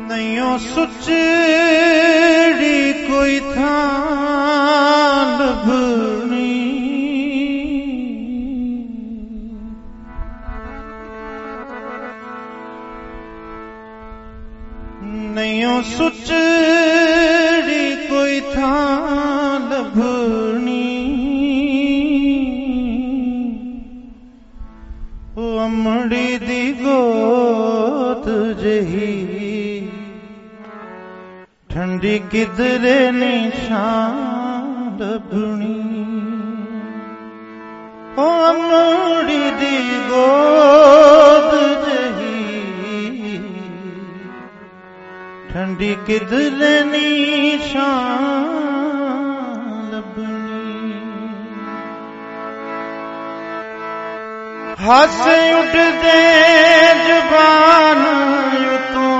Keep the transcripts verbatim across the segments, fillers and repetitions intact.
ਨਹੀਂਓ ਸੁਚੜੀ ਕੋਈ ਥਾਂ ਲੱਭਣੀ, ਨਹੀਂਓ ਸੁਚੜੀ ਕੋਈ ਥਾਂ ਲੱਭਣੀ। ਉਹ ਅਮੜੀ ਦੀ ਗੋਦ ਜਿਹੀ ਠੰਡੀ ਕਿਧਰੇ ਨੀ ਛਾਂ ਲੱਭਣੀ। ਉਹ ਅਮੜੀ ਦੀ ਗੋਦ ਜਿਹੀ ਠੰਡੀ ਕਿਧਰੇ ਨੀ ਛਾਂ ਲੱਭਣੀ। ਹਾਸੇ ਉੱਡਦੇ ਜ਼ੁਬਾਨ ਉਤੋਂ,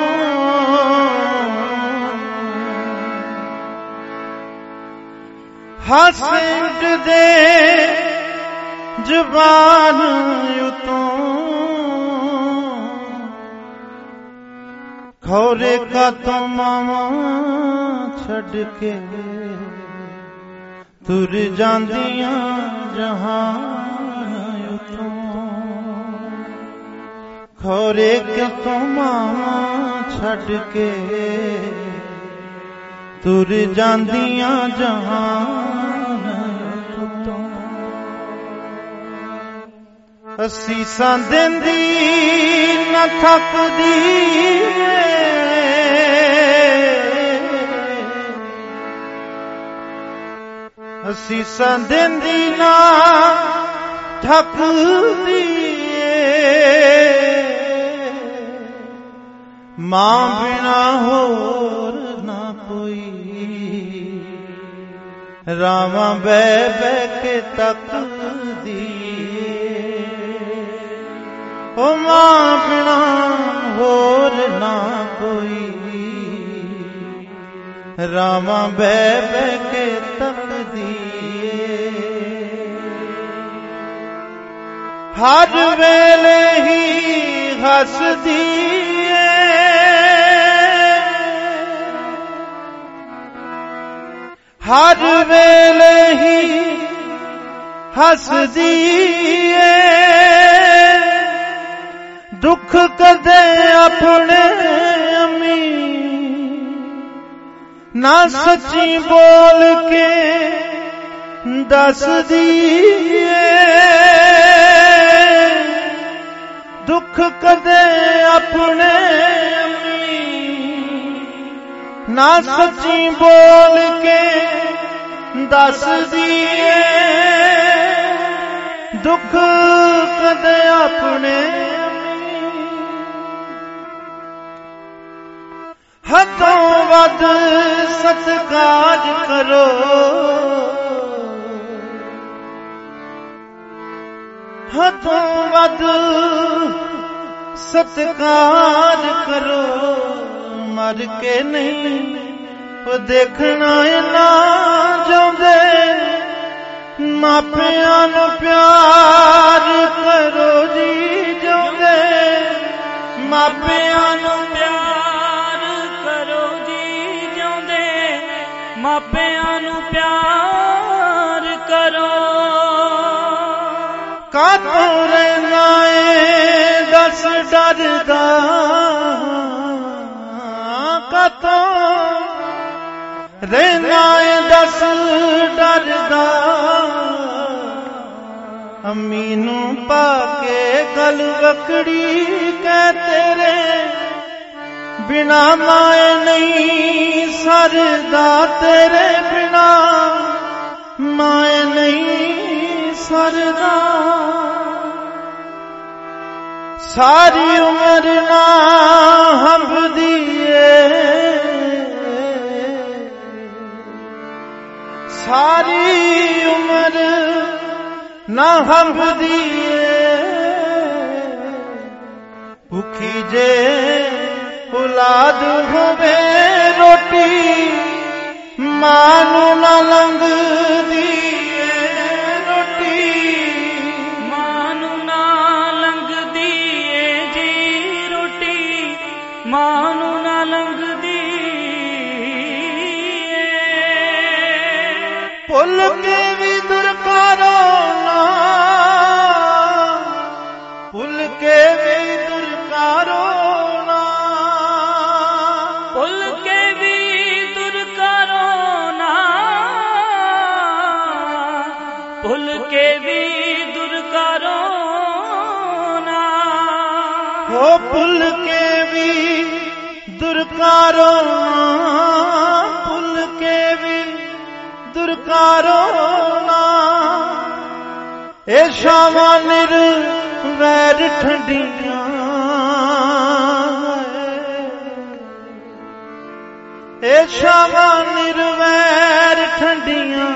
ਹਾਸੇ ਉੱਡਦੇ ਜ਼ੁਬਾਨ ਉਤੋਂ, ਖੌਰੇ ਕਾਤੋਂ ਮਾਵਾਂ ਛੱਡ ਕੇ ਤੁਰ ਜਾਂਦੀਆਂ ਜਹਾਨ ਉਤੋਂ। ਖੌਰੇ ਕਾਤੋਂ ਮਾਵਾਂ ਛੱਡ ਕੇ ਤੁਰ ਜਾਂਦੀਆਂ ਜਹਾਨ ਉਤੋਂ। ਅਸੀਸਾਂ ਦਿੰਦੀ ਨਾ ਥੱਕਦੀ, ਅਸੀਸਾਂ ਦਿੰਦੀ ਨਾ ਥੱਕਦੀ। ਮਾਂ ਬਿਨਾ ਹੋਰ ਨਾ ਕੋਈ, ਰਾਵਾਂ ਬਹਿ ਬਹਿ ਕੇ ਤੱਕਦੀ। ਓ ਮਾਂ ਬਿਨਾ ਹੋਰ ਨਾ ਕੋਈ, ਰਾਵਾਂ ਬਹਿ ਬਹਿ ਕੇ ਤੱਕਦੀ। ਹਰ ਵੇਲੇ ਹੀ ਹੱਸਦੀ ਏ, ਹਰ ਵੇਲੇ ਹੀ ਹੱਸਦੀ ਏ। ਦੁੱਖ ਕਦੇ ਆਪਣੇ ਅਮੀ ਨਾ ਸੱਚੀ ਬੋਲ ਕੇ ਦੱਸਦੀ ਏ। ਦੁੱਖ ਕਦੇ ਆਪਣੇ ਨਾ ਸੱਚੀ ਬੋਲ ਕੇ ਦੱਸਦੀ ਏ। ਦੁੱਖ ਕਦੇ ਆਪਣੇ ਹੱਥੋਂ ਵੱਧ ਸਤਿਕਾਰ ਕਰੋ, ਹੱਥੋਂ ਵੱਧ ਸਤਿਕਾਰ ਕਰੋ। ਮਰ ਕੇ ਨਹੀਂ ਉਹ ਦੇਖਣਾ ਨਾ ਚਾਹੁੰਦੇ, ਮਾਪਿਆਂ ਨੂੰ ਪਿਆਰ ਕਰੋ ਜੀ ਜਿਉਂਦੇ। ਮਾਪਿਆਂ ਨੂੰ ਪਿਆਰ ਕਰੋ ਜੀ ਜਿਉਂਦੇ, ਮਾਪਿਆਂ ਨੂੰ ਪਿਆਰ ਕਰੋ। ਕਾਤੋਂ ਰਹਿਣਾ ਏ ਦੱਸ ਡਰਦਾ, ਕਾਤੋਂ ਰਹਿਣਾ ਏ ਦੱਸ ਡਰਦਾ। ਅੰਮੀ ਨੂੰ ਪਾ ਕੇ ਗਲ ਵਕੜੀ ਕਹਿ ਤੇਰੇ ਬਿਨਾ ਮਾਏ ਨਹੀਂ ਸਰਦਾ। ਤੇਰੇ ਬਿਨਾ ਮਾਏ ਨਹੀਂ ਸਰਦਾ। ਸਾਰੀ ਉਮਰ ਨਾ ਹੰਭਦੀ ਏ, ਸਾਰੀ ਉਮਰ ਨਾ ਹੰਭਦੀ ਏ। ਭੁੱਖੀ ਜੇ ਔਲਾਦ ਹੋਵੇ ਰੋਟੀ, ਮਾਂ ਨੂੰ ਨਾ ਲੰਘਦੀ ਏ ਰੋਟੀ। ਮਾਂ ਨੂੰ ਨਾ ਲੰਘਦੀ ਏ ਜੀ ਰੋਟੀ, ਮਾਂ ਨੂੰ ਨਾ ਲੰਘਦੀ ਭੁੱਲ ਕੇ ਵੀ ਦੁਰਕਾਰੋ ਨਾ, ਭੁੱਲ ਕੇ ਵੀ ਦੁਰਕਾਰੋ ਨਾ, ਭੁੱਲ ਕੇ ਵੀ ਦੁਰਕਾਰੋ ਨਾ, ਭੁੱਲ ਕੇ ਵੀ ਦੁਰਕਾਰੋ ਨਾ, ਹੋ ਭੁੱਲ ਕੇ ਵੀ ਦੁਰਕਾਰੋ ਨਾ, ਭੁੱਲ ਕੇ ਵੀ ਦੁਰਕਾਰੋ ਨਾ। ਇਹ ਸ਼ਾਮਾਂ ਨਿਰਵੈਰ ਠੰਡੀਆਂ, ਇਹ ਸ਼ਾਮਾਂ ਨਿਰਵੈਰ ਠੰਡੀਆਂ,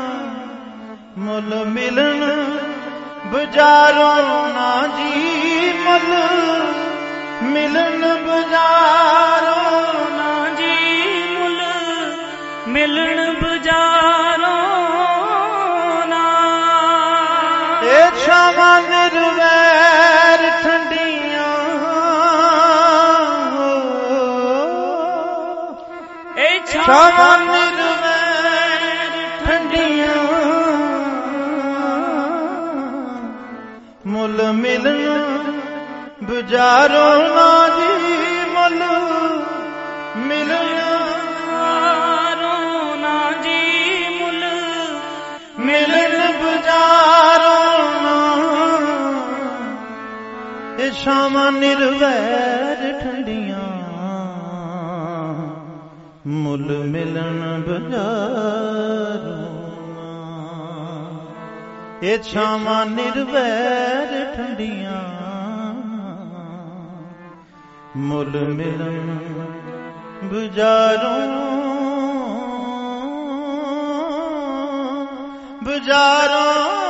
ਮੁੱਲ ਮਿਲਣ ਬਜ਼ਾਰੋਂ ਨਾ ਜੀ, ਮੁੱਲ ਮਿਲਣ ਬਜ਼ਾਰੋਂ ਨਾ ਜੀ, ਮੁੱਲ ਮਿਲਣ ਬਜ਼ਾਰੋਂ ਨਾ। ਇਹ ਛਾਵਾਂ ਨਿਰਵੈਰ ਠੰਡੀਆਂ, ਇਹ ਛਾਵਾਂ ਨਿਰਵੈਰ ਠੰਡੀਆਂ, ਮੁੱਲ ਮਿਲਣ ਬਜ਼ਾਰੋਂ ਨਾ ਜੀ, ਮੁੱਲ ਮਿਲਣ ਬਜ਼ਾਰੋਂ ਨਾ ਜੀ, ਮੁੱਲ ਮਿਲਣ ਬਜ਼ਾਰੋਂ ਨਾ। ਇਹ ਸ਼ਾਮਾਂ ਨਿਰਵੈਰ ਠੰਡੀਆਂ, ਮੁੱਲ ਮਿਲਣ ਬਜ਼ਾਰੋਂ ਨਾ। ਇਹ ਛਾਵਾਂ ਨਿਰਵੈਰ ਠੰਡੀਆਂ, ਮੁੱਲ ਮਿਲਣ ਬਜ਼ਾਰੋਂ ਬਜ਼ਾਰੋਂ